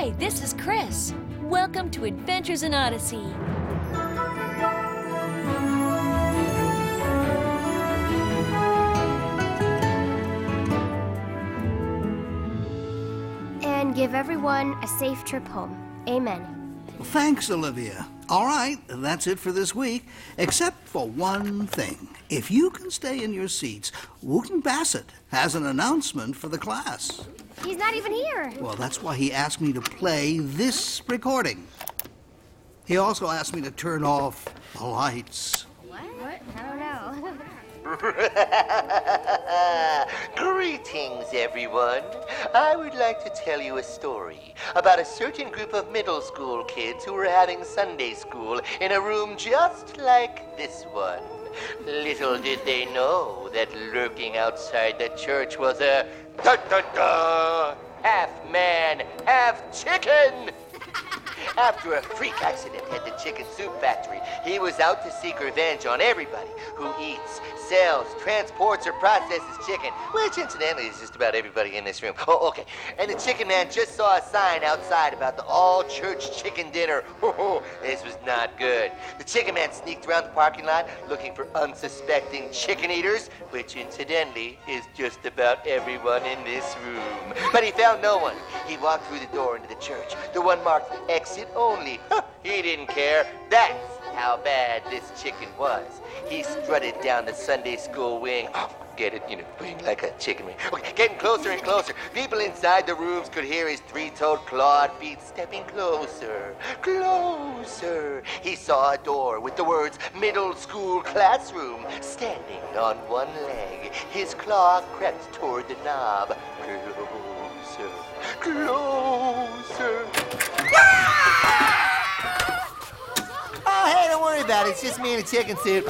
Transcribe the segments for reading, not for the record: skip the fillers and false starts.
Hi, this is Chris. Welcome to Adventures in Odyssey. And give everyone a safe trip home. Amen. Well, thanks, Olivia. All right, that's it for this week, except for one thing. If you can stay in your seats, Wooten Bassett has an announcement for the class. He's not even here. Well, that's why he asked me to play this recording. He also asked me to turn off the lights. What? I don't know. Greetings, everyone. I would like to tell you a story about a certain group of middle school kids who were having Sunday school in a room just like this one. Little did they know that lurking outside the church was a half man, half chicken. After a freak accident at the chicken soup factory, he was out to seek revenge on everybody who eats, sells, transports, or processes chicken, which incidentally is just about everybody in this room. Oh, okay. And the chicken man just saw a sign outside about the all-church chicken dinner. Oh, this was not good. The chicken man sneaked around the parking lot looking for unsuspecting chicken eaters, which incidentally is just about everyone in this room. But he found no one. He walked through the door into the church, the one marked exit only. He didn't care. That's how bad this chicken was. He strutted down the Sunday school wing. Get it? Wing like a chicken wing. Okay, getting closer and closer. People inside the rooms could hear his three-toed clawed feet stepping closer, closer. He saw a door with the words middle school classroom standing on one leg. His claw crept toward the knob. Closer, closer. Oh, hey, don't worry about it. It's just me and a chicken soup.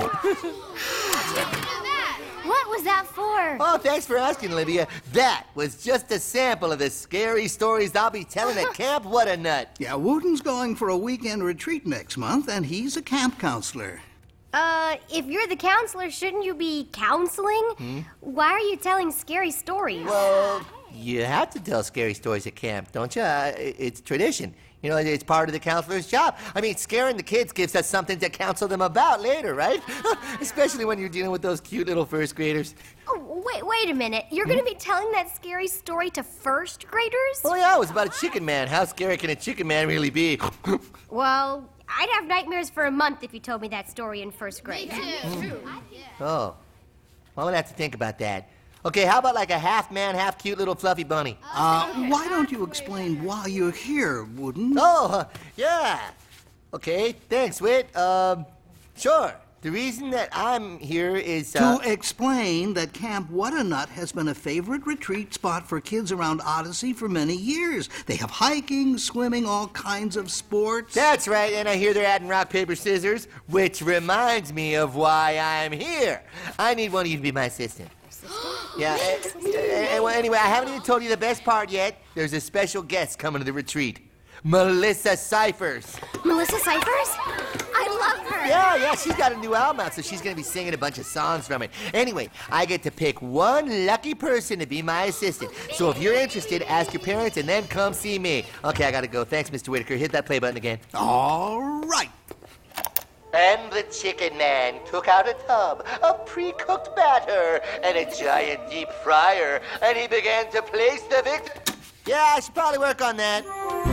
What was that for? Oh, thanks for asking, Olivia. That was just a sample of the scary stories I'll be telling at Camp What a Nut. Yeah, Wooten's going for a weekend retreat next month, and he's a camp counselor. If you're the counselor, shouldn't you be counseling? Why are you telling scary stories? Well, you have to tell scary stories at camp, don't you? It's tradition. It's part of the counselor's job. I mean, scaring the kids gives us something to counsel them about later, right? Especially when you're dealing with those cute little first graders. Oh, wait a minute. You're going to be telling that scary story to first graders? Oh, yeah, it was about a chicken man. How scary can a chicken man really be? Well, I'd have nightmares for a month if you told me that story in first grade. Me too. Oh. Well, I'm going to have to think about that. Okay, how about like a half man, half cute little fluffy bunny? Why don't you explain why you're here, Wooten? Oh, yeah. Okay, thanks, Whit. Sure. The reason that I'm here is, To explain that Camp What a Nut has been a favorite retreat spot for kids around Odyssey for many years. They have hiking, swimming, all kinds of sports. That's right, and I hear they're adding rock, paper, scissors, which reminds me of why I'm here. I need one of you to be my assistant. Yeah, well, anyway, I haven't even told you the best part yet. There's a special guest coming to the retreat. Melissa Cyphers. Melissa Cyphers? I love her. Yeah, she's got a new album out, so she's going to be singing a bunch of songs from it. Anyway, I get to pick one lucky person to be my assistant. So if you're interested, ask your parents and then come see me. Okay, I got to go. Thanks, Mr. Whitaker. Hit that play button again. All right. And the chicken man took out a tub of pre-cooked batter and a giant deep fryer, and he began to place the victim. Yeah, I should probably work on that.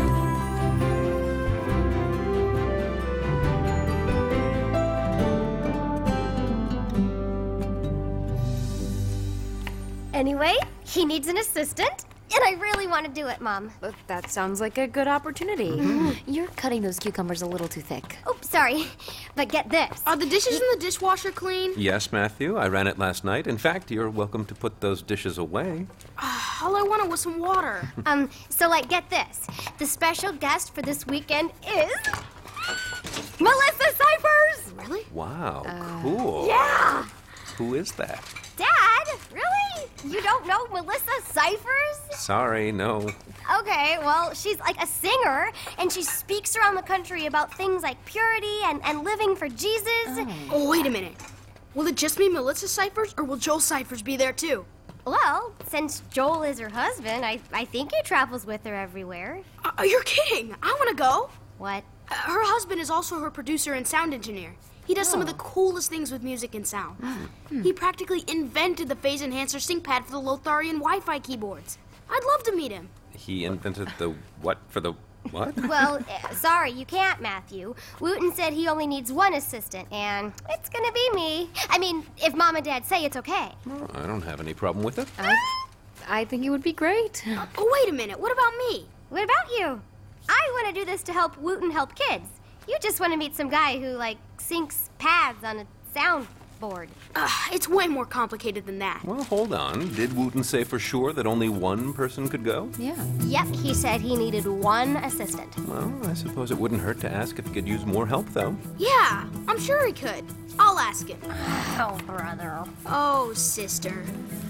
Anyway, he needs an assistant, and I really want to do it, Mom. But that sounds like a good opportunity. You're cutting those cucumbers a little too thick. Oh, sorry. But get this. Are the dishes in the dishwasher clean? Yes, Matthew. I ran it last night. In fact, you're welcome to put those dishes away. All I wanted was some water. So, get this. The special guest for this weekend is Melissa Cyphers! Really? Wow, cool. Yeah! Who is that? Dad? Really? You don't know Melissa Cyphers? Sorry, no. Okay, well, she's like a singer, and she speaks around the country about things like purity and living for Jesus. Oh, wait a minute. Will it just be Melissa Cyphers, or will Joel Cyphers be there too? Well, since Joel is her husband, I think he travels with her everywhere. You're kidding. I want to go. What? Her husband is also her producer and sound engineer. He does some of the coolest things with music and sound. He practically invented the phase enhancer sync pad for the Lotharian Wi-Fi keyboards. I'd love to meet him. He invented the what for the what? Well, sorry, you can't, Matthew. Wooten said he only needs one assistant, and it's gonna be me. I mean, if Mom and Dad say it's okay. Well, I don't have any problem with it. I think it would be great. Oh, wait a minute. What about me? What about you? I want to do this to help Wooten help kids. You just want to meet some guy who, syncs pads on a soundboard. It's way more complicated than that. Well, hold on. Did Wooten say for sure that only one person could go? Yeah. Yep, he said he needed one assistant. Well, I suppose it wouldn't hurt to ask if he could use more help, though. Yeah, I'm sure he could. I'll ask him. Oh, brother. Oh, sister.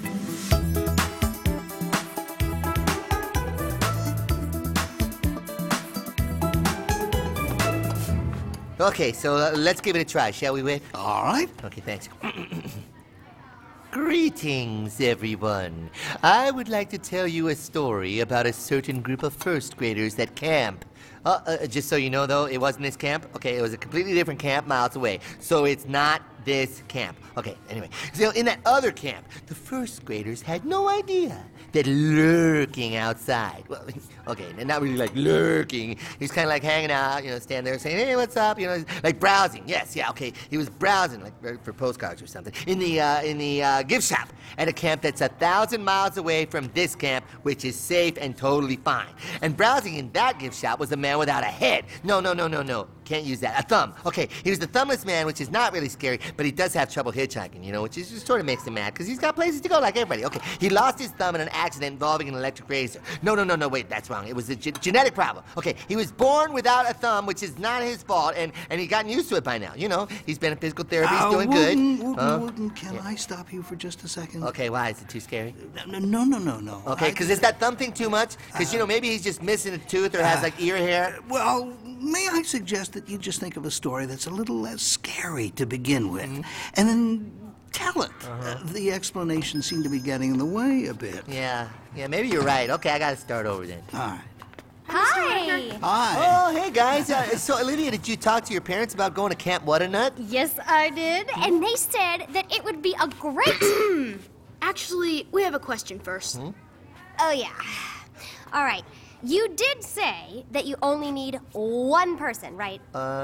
Okay, so let's give it a try, shall we, Whit? All right. Okay, thanks. Greetings, everyone. I would like to tell you a story about a certain group of first graders at camp. Just so you know, though, it wasn't this camp. Okay, it was a completely different camp miles away. So it's not this camp. Okay, anyway. So in that other camp, the first graders had no idea that lurking outside, well, okay, not really like lurking. He was kind of like hanging out, standing there saying, hey, what's up? Like browsing. Yes, yeah, okay. He was browsing, like for postcards or something, in the gift shop at a camp that's 1,000 miles away from this camp, which is safe and totally fine. And browsing in that gift shop was a man without a head. No. Can't use that. A thumb. Okay, he was the thumbless man, which is not really scary, but he does have trouble hitchhiking, which is just sort of makes him mad, because he's got places to go like everybody. Okay, he lost his thumb in an accident involving an electric razor. No, wait, that's wrong. It was a genetic problem. Okay, he was born without a thumb, which is not his fault, and he's gotten used to it by now. He's been in physical therapy, he's doing good. Wooten, can I stop you for just a second? Okay, why? Is it too scary? No. Okay, because is that thumb thing too much? Because, maybe he's just missing a tooth or has, ear hair. Well, may I suggest that you just think of a story that's a little less scary to begin with, and then tell it. The explanations seem to be getting in the way a bit. Yeah, maybe you're right. Okay, I gotta start over then. All right. Hi. Hi. Oh, hey, guys. So, Olivia, did you talk to your parents about going to Camp What-A-Nut? Yes, I did. And they said that it would be a great... Actually, we have a question first. Oh, yeah. All right. You did say that you only need one person, right?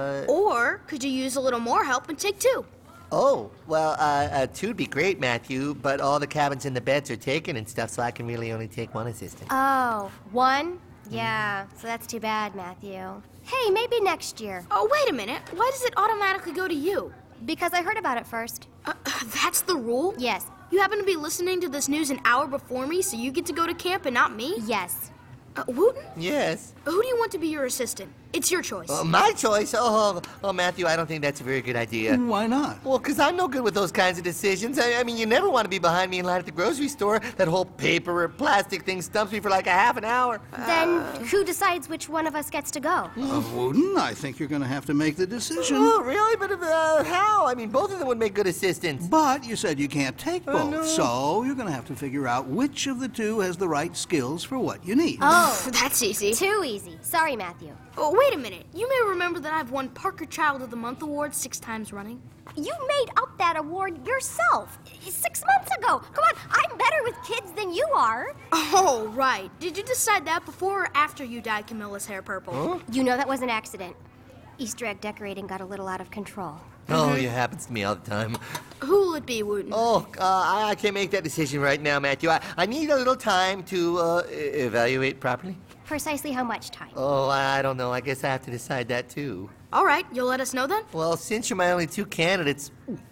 Or could you use a little more help and take two? Oh, well, two'd be great, Matthew, but all the cabins in the beds are taken and stuff, so I can really only take one assistant. Oh, one? Yeah, so that's too bad, Matthew. Hey, maybe next year. Oh, wait a minute. Why does it automatically go to you? Because I heard about it first. That's the rule? Yes. You happen to be listening to this news an hour before me, so you get to go to camp and not me? Yes. Wooten? Yes? Who do you want to be your assistant? It's your choice. My choice? Oh, Matthew, I don't think that's a very good idea. Why not? Well, because I'm no good with those kinds of decisions. I mean, you never want to be behind me in line at the grocery store. That whole paper or plastic thing stumps me for like a half an hour. Then who decides which one of us gets to go? Wooten, I think you're going to have to make the decision. Oh, really? But how? I mean, both of them would make good assistants. But you said you can't take both, no. so you're going to have to figure out which of the two has the right skills for what you need. Oh, That's easy. too easy. Sorry, Matthew. Oh, wait a minute. You may remember that I've won Parker Child of the Month award 6 times running. You made up that award yourself 6 months ago. Come on, I'm better with kids than you are. Oh, right. Did you decide that before or after you dyed Camilla's hair purple? Huh? You know that was an accident. Easter egg decorating got a little out of control. Oh, it happens to me all the time. Who will it be, Wooten? Oh, I can't make that decision right now, Matthew. I need a little time to evaluate properly. Precisely how much time? Oh, I don't know. I guess I have to decide that, too. All right, you'll let us know then? Well, since you're my only two candidates,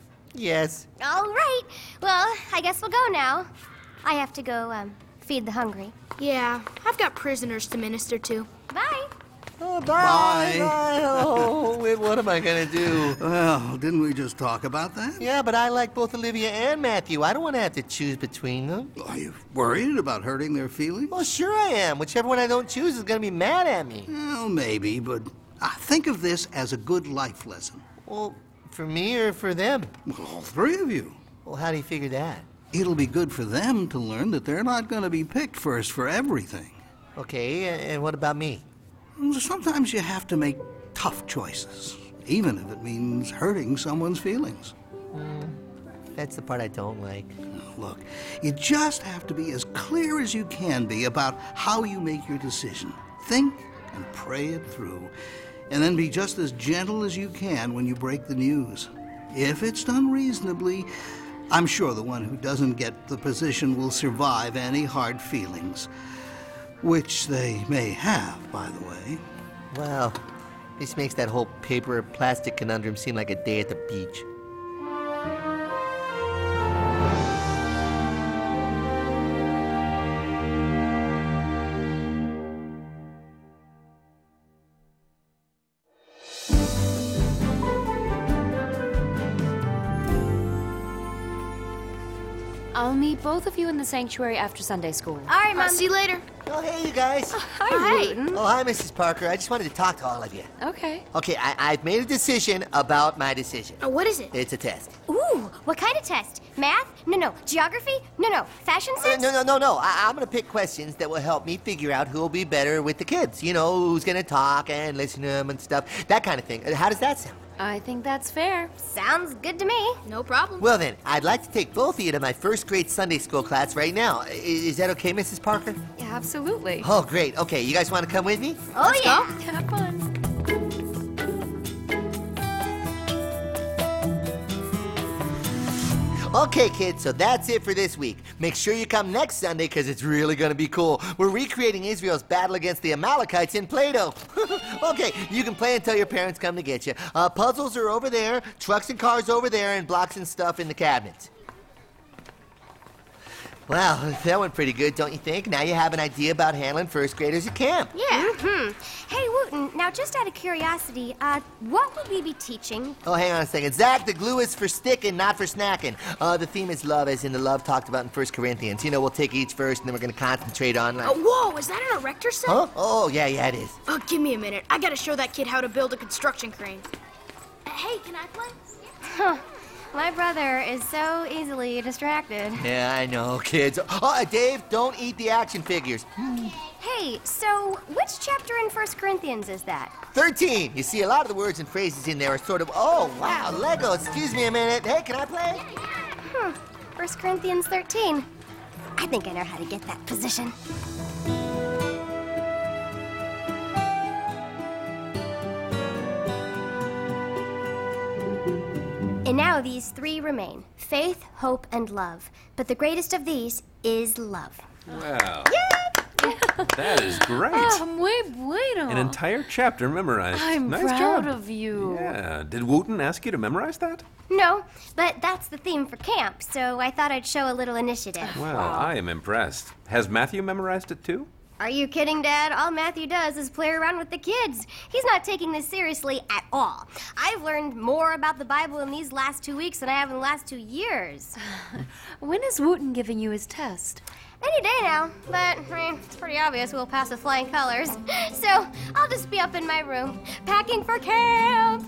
yes. All right. Well, I guess we'll go now. I have to go, feed the hungry. Yeah, I've got prisoners to minister to. Bye. Oh, bye. Bye. Bye. Oh, what am I going to do? Well, didn't we just talk about that? Yeah, but I like both Olivia and Matthew. I don't want to have to choose between them. Are you worried about hurting their feelings? Well, sure I am. Whichever one I don't choose is going to be mad at me. Well, maybe, but think of this as a good life lesson. Well, for me or for them? Well, all three of you. Well, how do you figure that? It'll be good for them to learn that they're not going to be picked first for everything. Okay, and what about me? Sometimes you have to make tough choices, even if it means hurting someone's feelings. That's the part I don't like. Look, you just have to be as clear as you can be about how you make your decision. Think and pray it through, and then be just as gentle as you can when you break the news. If it's done reasonably, I'm sure the one who doesn't get the position will survive any hard feelings, which they may have, by the way. Wow, this makes that whole paper or plastic conundrum seem like a day at the beach. I'll meet both of you in the sanctuary after Sunday school. All right, Mom. See you later. Oh, hey, you guys. Hi, Wooten. Oh, hi, Mrs. Parker. I just wanted to talk to all of you. Okay. Okay, I've made a decision about my decision. What is it? It's a test. Ooh, what kind of test? Math? No. Geography? No. Fashion sense? No. I'm going to pick questions that will help me figure out who will be better with the kids. You know, who's going to talk and listen to them and stuff. That kind of thing. How does that sound? I think that's fair. Sounds good to me. No problem. Well, then, I'd like to take both of you to my first grade Sunday school class right now. Is that okay, Mrs. Parker? Yeah, absolutely. Oh, great. Okay, you guys want to come with me? Oh, Let's yeah. go. Have fun. Okay, kids, so that's it for this week. Make sure you come next Sunday because it's really going to be cool. We're recreating Israel's battle against the Amalekites in Play-Doh. Okay, you can play until your parents come to get you. Puzzles are over there, trucks and cars over there, and blocks and stuff in the cabinets. Wow, that went pretty good, don't you think? Now you have an idea about handling first graders at camp. Yeah. Hey, Wooten, now just out of curiosity, what would we be teaching? Oh, hang on a second. Zach, the glue is for sticking, not for snacking. The theme is love, as in the love talked about in 1 Corinthians. You know, we'll take each verse and then we're going to concentrate on... Whoa, is that an erector set? Huh? Oh, yeah, it is. Oh, give me a minute. I gotta show that kid how to build a construction crane. Hey, can I play? Huh. My brother is so easily distracted. Yeah, I know, kids. Oh, Dave, don't eat the action figures. Hey, so which chapter in 1 Corinthians is that? 13. You see, a lot of the words and phrases in there are sort of, oh, wow, Lego, excuse me a minute. Hey, can I play? 1 Corinthians 13. I think I know how to get that position. And now these three remain: faith, hope, and love. But the greatest of these is love. Wow. That is great. Muy bueno. An entire chapter memorized. I'm nice proud job. of you. Yeah. Did Wooten ask you to memorize that? No, but that's the theme for camp, so I thought I'd show a little initiative. Well, I am impressed. Has Matthew memorized it too? Are you kidding, Dad? All Matthew does is play around with the kids. He's not taking this seriously at all. I've learned more about the Bible in these last 2 weeks than I have in the last 2 years. When is Wooten giving you his test? Any day now, but I mean, it's pretty obvious we'll pass with flying colors. So I'll just be up in my room, packing for camp.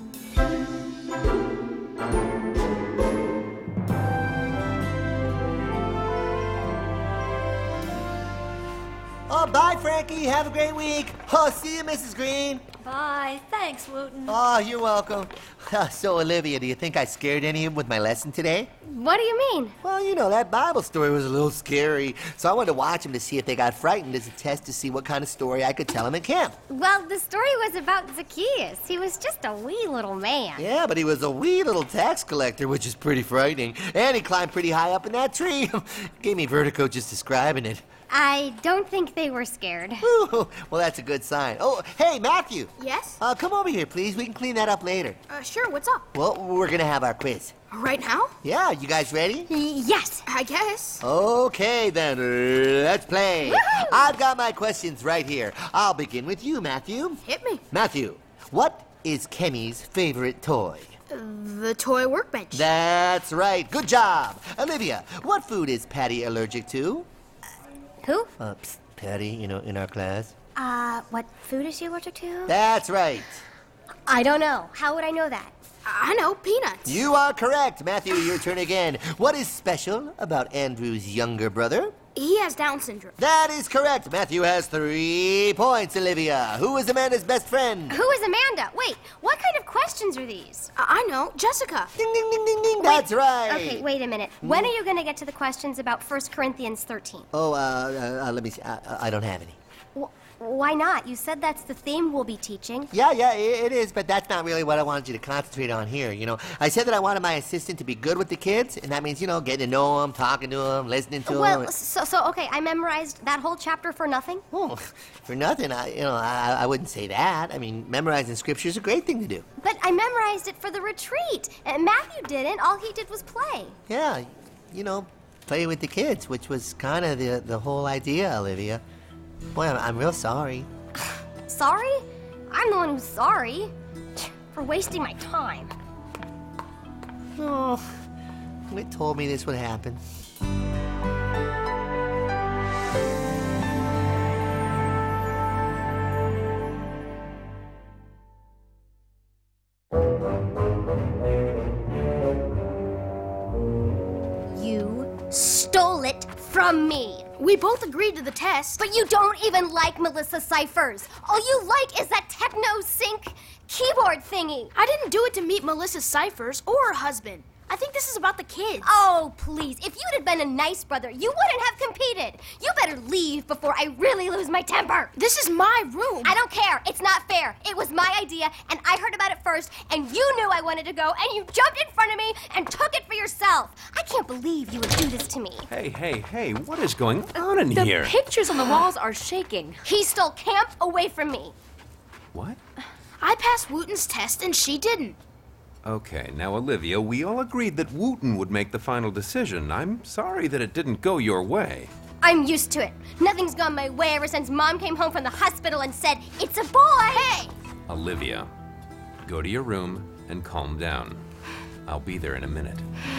Oh, bye, Frankie. Have a great week. Oh, see you, Mrs. Green. Bye. Thanks, Wooten. Oh, you're welcome. So, Olivia, do you think I scared any of them with my lesson today? What do you mean? Well, you know, that Bible story was a little scary. So I wanted to watch them to see if they got frightened as a test to see what kind of story I could tell them at camp. Well, the story was about Zacchaeus. He was just a wee little man. Yeah, but he was a wee little tax collector, which is pretty frightening. And he climbed pretty high up in that tree. Gave me vertigo just describing it. I don't think they were scared. Ooh, well, that's a good sign. Oh, hey, Matthew. Yes? Come over here, please. We can clean that up later. Sure, what's up? Well, we're going to have our quiz. Right now? Yeah, you guys ready? Yes. I guess. Okay, then, let's play. Woohoo! I've got my questions right here. I'll begin with you, Matthew. Hit me. Matthew, what is Kenny's favorite toy? The toy workbench. That's right. Good job. Olivia, what food is Patty allergic to? Who? Patty, you know, in our class. What food is she allergic to? That's right. I don't know. How would I know that? I know, peanuts. You are correct. Matthew, your turn again. What is special about Andrew's younger brother? He has Down syndrome. That is correct. Matthew has 3 points, Olivia. Who is Amanda's best friend? Who is Amanda? Wait, what kind of questions are these? I know, Jessica. Ding, ding, ding, ding, ding. That's right. Okay, wait a minute. When are you going to get to the questions about 1 Corinthians 13? Oh, let me see. I don't have any. Why not? You said that's the theme we'll be teaching. Yeah, it is, but that's not really what I wanted you to concentrate on here, you know. I said that I wanted my assistant to be good with the kids, and that means, you know, getting to know them, talking to them, listening to them. Well, so okay, I memorized that whole chapter for nothing? Oh, for nothing, I wouldn't say that. I mean, memorizing scripture is a great thing to do. But I memorized it for the retreat. And Matthew didn't. All he did was play. Yeah, you know, play with the kids, which was kind of the whole idea, Olivia. Boy, I'm real sorry. Sorry? I'm the one who's sorry. For wasting my time. Oh, it told me this would happen. You stole it from me. We both agreed to the test. But you don't even like Melissa Cyphers. All you like is that techno sync keyboard thingy. I didn't do it to meet Melissa Cyphers or her husband. I think this is about the kids. Oh, please. If you'd have been a nice brother, you wouldn't have competed. You better leave before I really lose my temper. This is my room. I don't care. It's not fair. It was my idea, and I heard about it first, and you knew I wanted to go, and you jumped in front of me and took it for yourself. I can't believe you would do this to me. Hey, what is going on in The here? pictures on the walls are shaking. He stole camp away from me. What? I passed Wooten's test and she didn't. Okay, now, Olivia, we all agreed that Wooten would make the final decision. I'm sorry that it didn't go your way. I'm used to it. Nothing's gone my way ever since Mom came home from the hospital and said, "It's a boy." Hey! Olivia, go to your room and calm down. I'll be there in a minute.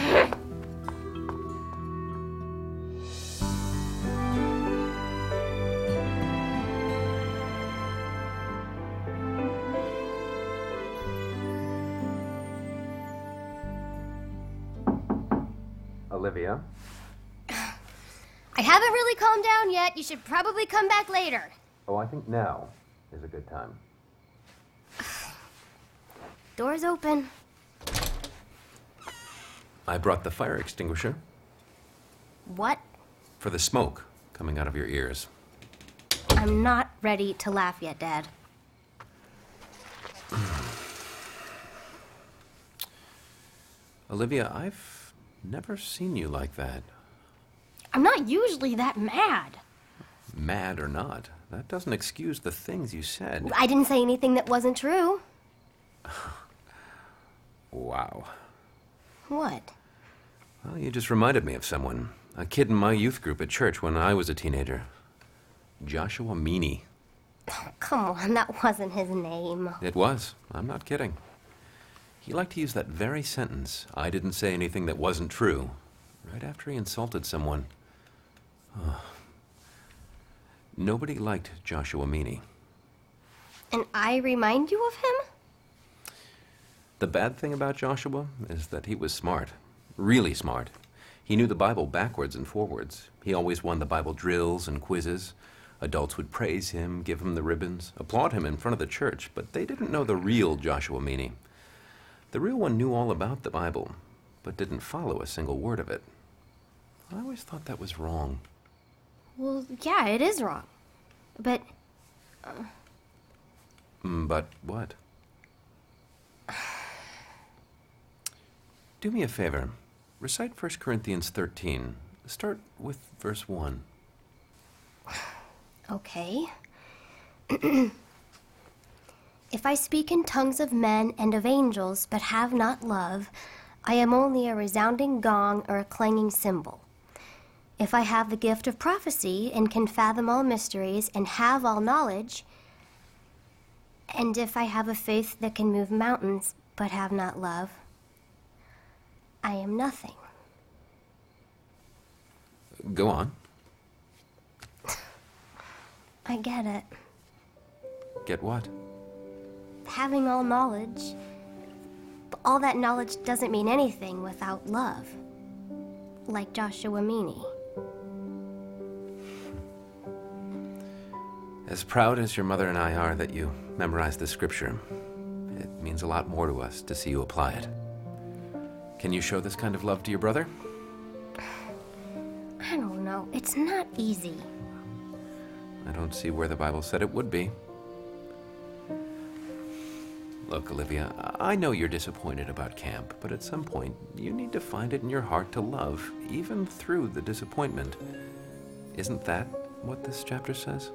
Olivia? I haven't really calmed down yet. You should probably come back later. Oh, I think now is a good time. Door's open. I brought the fire extinguisher What? for the smoke coming out of your ears. I'm not ready to laugh yet, Dad. Olivia, I've never seen you like that. I'm not usually that mad. Mad or not, that doesn't excuse the things you said. I didn't say anything that wasn't true. Wow. What? Well, you just reminded me of someone. A kid in my youth group at church when I was a teenager. Joshua Meany. Come on, that wasn't his name. It was. I'm not kidding. He liked to use that very sentence, "I didn't say anything that wasn't true," right after he insulted someone. Oh. Nobody liked Joshua Meany. And I remind you of him? The bad thing about Joshua is that he was smart. Really smart. He knew the Bible backwards and forwards. He always won the Bible drills and quizzes. Adults would praise him, give him the ribbons, applaud him in front of the church, but they didn't know the real Joshua Meany. The real one knew all about the Bible, but didn't follow a single word of it. I always thought that was wrong. Well, yeah, it is wrong. But But what? Do me a favor. Recite 1 Corinthians 13. Start with verse 1. okay. If I speak in tongues of men and of angels, but have not love, I am only a resounding gong or a clanging cymbal. If I have the gift of prophecy and can fathom all mysteries and have all knowledge, and if I have a faith that can move mountains but have not love, I am nothing. Go on. I get it. Get what? having all knowledge. But all that knowledge doesn't mean anything without love. Like Joshua Meany. As proud as your mother and I are that you memorized the scripture, it means a lot more to us to see you apply it. Can you show this kind of love to your brother? I don't know. It's not easy. I don't see where the Bible said it would be. Look, Olivia, I know you're disappointed about camp, but at some point, you need to find it in your heart to love, even through the disappointment. Isn't that what this chapter says?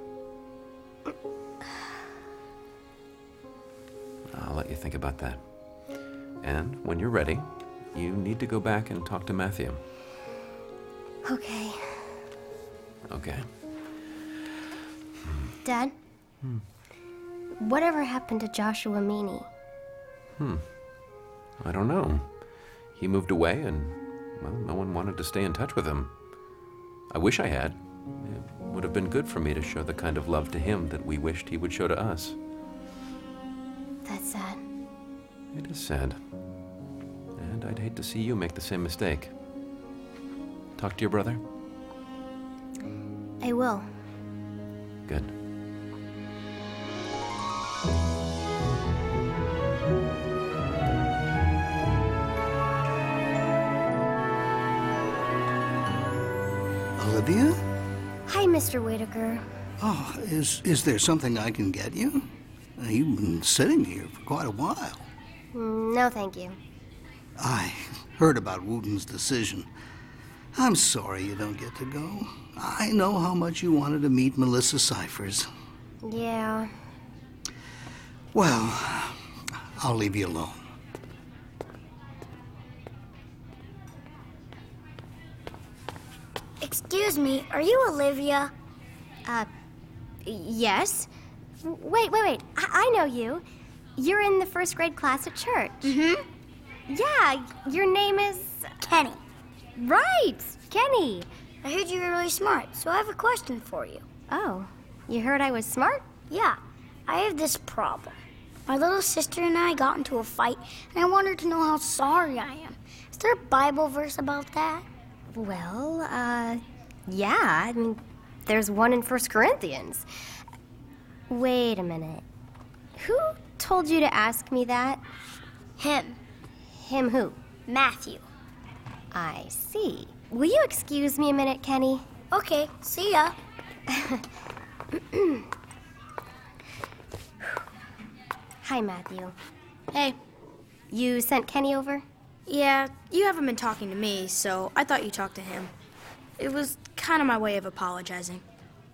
I'll let you think about that. And when you're ready, you need to go back and talk to Matthew. Okay. Okay. Dad? Whatever happened to Joshua Meany? I don't know. He moved away and, well, no one wanted to stay in touch with him. I wish I had. It would have been good for me to show the kind of love to him that we wished he would show to us. That's sad. It is sad. And I'd hate to see you make the same mistake. Talk to your brother? I will. Good. Olivia? Hi, Mr. Whitaker. Oh, is there something I can get you? You've been sitting here for quite a while. No, thank you. I heard about Wooten's decision. I'm sorry you don't get to go. I know how much you wanted to meet Melissa Cyphers. Yeah. Well, I'll leave you alone. Excuse me, are you Olivia? Yes? Wait. I know you. You're in the first grade class at church. Mm-hmm. Yeah, your name is... Kenny. Right, Kenny. I heard you were really smart, so I have a question for you. Oh, you heard I was smart? Yeah, I have this problem. My little sister and I got into a fight, and I wanted to know how sorry I am. Is there a Bible verse about that? Well, yeah. I mean, there's one in 1 Corinthians. Wait a minute. Who told you to ask me that? Him. Him who? Matthew. I see. Will you excuse me a minute, Kenny? Okay, see ya. Hi, Matthew. Hey. You sent Kenny over? Yeah, you haven't been talking to me, so I thought you talked to him. It was kind of my way of apologizing.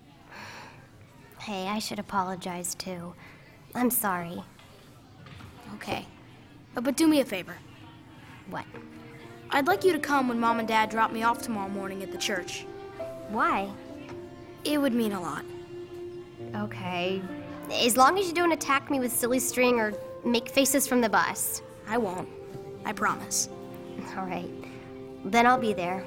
Hey, I should apologize too. I'm sorry. Okay. But do me a favor. What? I'd like you to come when Mom and Dad drop me off tomorrow morning at the church. Why? It would mean a lot. Okay. As long as you don't attack me with silly string or make faces from the bus. I won't. I promise. All right. Then I'll be there.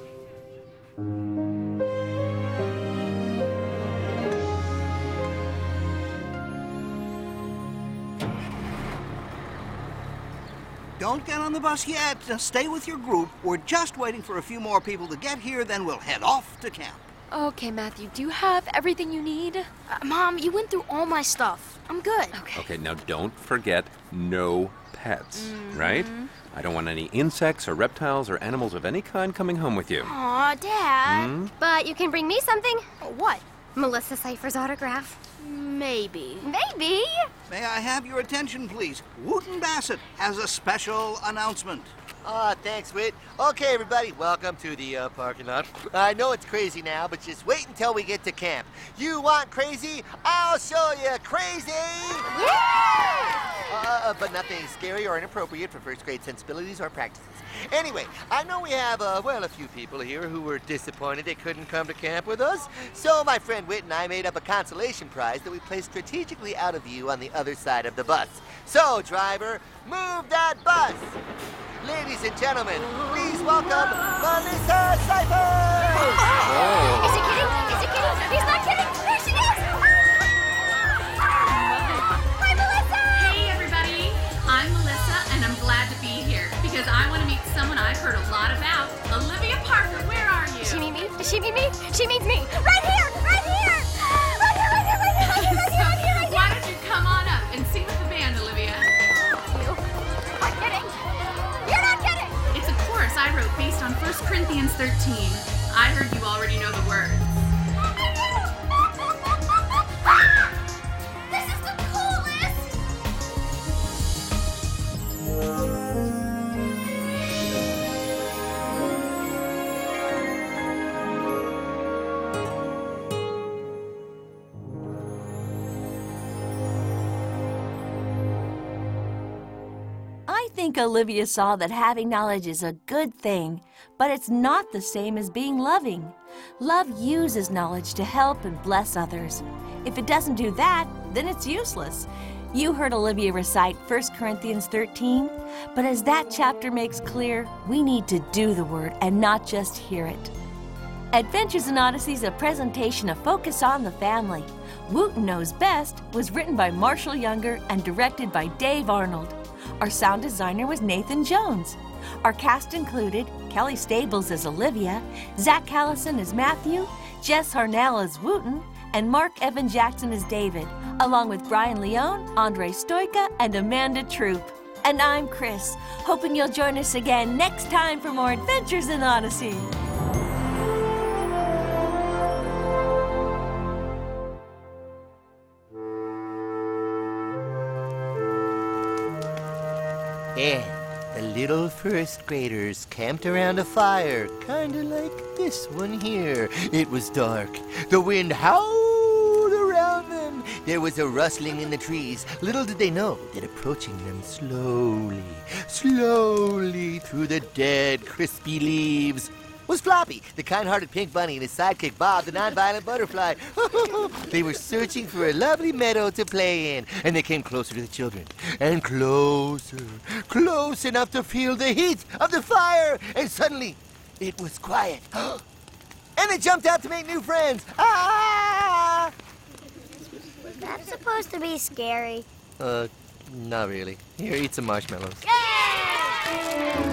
Don't get on the bus yet. Stay with your group. We're just waiting for a few more people to get here, then we'll head off to camp. Okay, Matthew, do you have everything you need? Mom, you went through all my stuff. I'm good. Okay, now don't forget no pets, right? I don't want any insects or reptiles or animals of any kind coming home with you. Aw, Dad. But you can bring me something. What? Melissa Cypher's autograph. Maybe. Maybe. May I have your attention, please? Wooten Bassett has a special announcement. Aw, thanks, Whit. Okay, everybody, welcome to the parking lot. I know it's crazy now, but just wait until we get to camp. You want crazy? I'll show you crazy! Yeah! But nothing scary or inappropriate for first grade sensibilities or practices. Anyway, I know we have, a few people here who were disappointed they couldn't come to camp with us. So my friend Whit and I made up a consolation prize that we placed strategically out of view on the other side of the bus. So, driver, move that bus! Ladies and gentlemen, please welcome Melissa Cyphers! Is he kidding? Is he kidding? He's not kidding! There she is! Hi, Melissa! Hey, 13. I heard you already know the words. This is the coolest! I think Olivia saw that having knowledge is a good thing, but it's not the same as being loving. Love uses knowledge to help and bless others. If it doesn't do that, then it's useless. You heard Olivia recite 1 Corinthians 13, but as that chapter makes clear, we need to do the word and not just hear it. Adventures in Odyssey is a presentation of Focus on the Family. Wooten Knows Best was written by Marshall Younger and directed by Dave Arnold. Our sound designer was Nathan Jones. Our cast included Kelly Stables as Olivia, Zach Callison as Matthew, Jess Harnell as Wooten, and Mark Evan Jackson as David, along with Brian Leone, Andre Stoica, and Amanda Troop. And I'm Chris, hoping you'll join us again next time for more Adventures in Odyssey. And the little first graders camped around a fire, kinda like this one here. It was dark. The wind howled around them. There was a rustling in the trees. Little did they know that approaching them slowly through the dead, crispy leaves was Floppy, the kind-hearted pink bunny, and his sidekick Bob, the non-violent butterfly. They were searching for a lovely meadow to play in, and they came closer to the children, and closer, close enough to feel the heat of the fire, and suddenly it was quiet. And they jumped out to make new friends. Ah! Was that supposed to be scary? Not really. Here, eat some marshmallows. Yay!